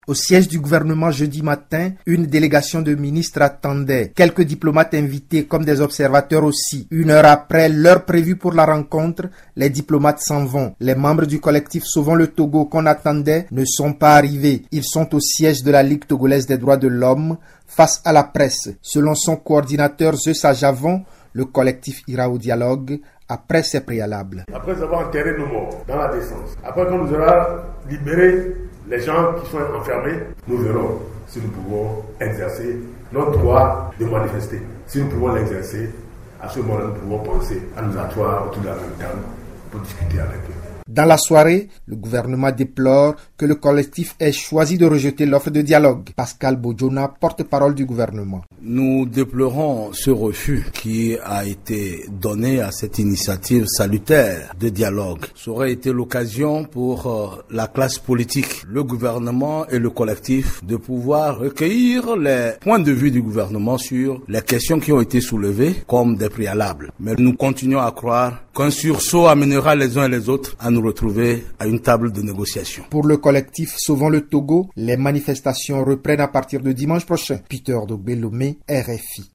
Au siège du gouvernement jeudi matin, une délégation de ministres attendait. Quelques diplomates invités comme des observateurs aussi. 1 heure après l'heure prévue pour la rencontre, les diplomates s'en vont. Les membres du collectif Sauvons le Togo qu'on attendait ne sont pas arrivés. Ils sont au siège de la Ligue togolaise des droits de l'homme face à la presse. Selon son coordinateur Zeus Javon, le collectif ira au dialogue après ces préalables. Après avoir enterré nos morts dans la décence, après qu'on nous aura libéré les gens qui sont enfermés, nous verrons si nous pouvons exercer notre droit de manifester. Si nous pouvons l'exercer, à ce moment-là, nous pouvons penser à nous asseoir autour de la même table pour discuter avec eux. Dans la soirée, le gouvernement déplore que le collectif ait choisi de rejeter l'offre de dialogue. Pascal Bodjona, porte-parole du gouvernement. Nous déplorons ce refus qui a été donné à cette initiative salutaire de dialogue. Ça aurait été l'occasion pour la classe politique, le gouvernement et le collectif de pouvoir recueillir les points de vue du gouvernement sur les questions qui ont été soulevées comme des préalables. Mais nous continuons à croire qu'un sursaut amènera les uns et les autres à nous retrouver à une table de négociation. Pour le collectif Sauvons le Togo, les manifestations reprennent à partir de dimanche prochain. Peter Dogbelomé, RFI.